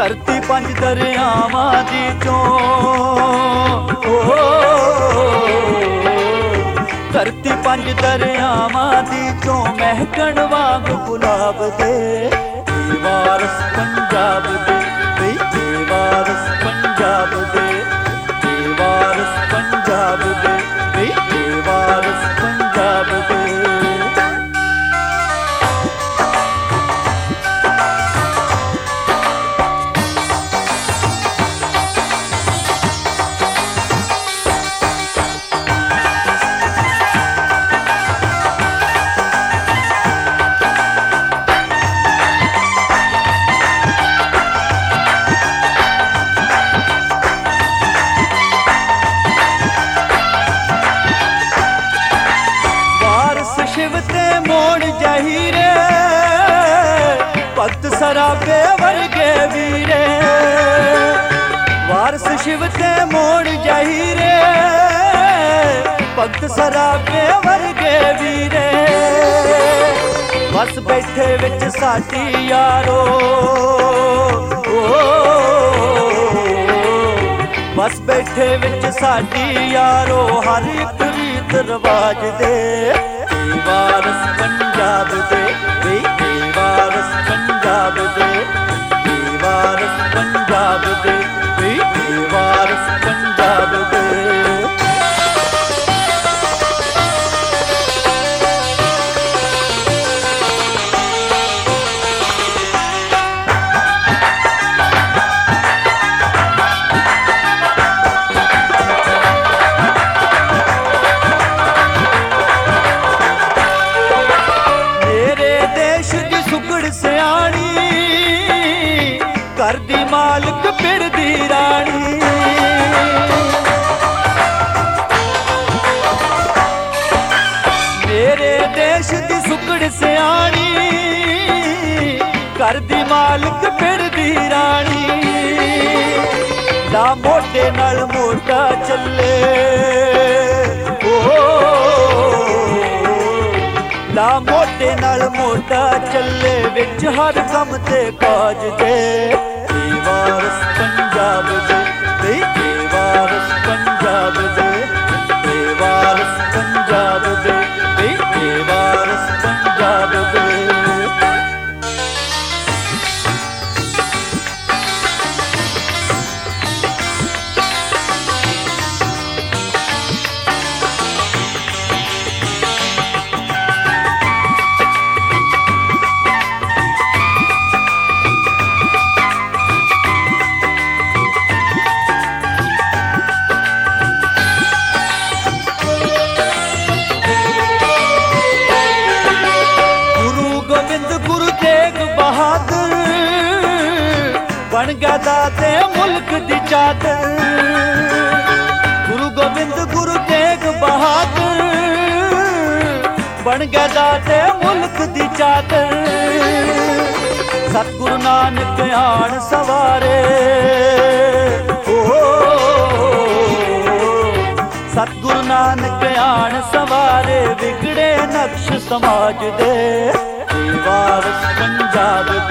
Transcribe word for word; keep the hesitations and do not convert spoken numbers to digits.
ਧਰਤੀ ਪੰਜ ਦਰਿਆਵਾਂ ਦੀ ਚੋਂ, ਧਰਤੀ ਪੰਜ ਦਰਿਆਵਾਂ ਦੀ ਚੋਂ ਮਹਿਕਣ ਵਾਂਗ ਗੁਲਾਬ ਦੇ। ਵਾਰਸ ਪੰਜਾਬ ਦੇ ਵੇ ਵਾਰਸ ਪੰਜਾਬ ਦੇ, ਵਾਰਸ ਪੰਜਾਬ ਦੇ ਵੇ ਵਾਰਸ ਪੰਜਾਬ ਦੇ। शिव ते मोड़ जहीरे भक्त सराबे वर्गे वीरे, वारस शिव ते मोड़ जहीरे भक्त सराबे वर्गे वीरे। बस बैठे विच साडी यारो, बस बैठे विच साडी यारो हर एक रीत रिवाज दे। वारस पंजाब दे वे वारस पंजाब दे, वारस पंजाब दे वे वारस पंजाब दे। घर दी मालिक पिड़ दी रानी, मेरे देश दी सुकड़ सियाणी, घर दी मालिक पिड़ दी रानी। ला मोटे नाल मोटा चले, ला मोटे नाल मोटा चले विच हर कम ते काज दे। वारस पंजाब दे वे वारस पंजाब दे, वारस पंजाब दे वे वारस पंजाब दे। बन गया दाते मुल्क दी चादर, गुरु गोबिंद गुरु तेग बहादुर बन गया दाते मुल्क दी चादर। सतगुरु नानक आन सवारे, सतगुरु नानक आन सवारे बिगड़े नक्श समाज दे। वारस पंजाब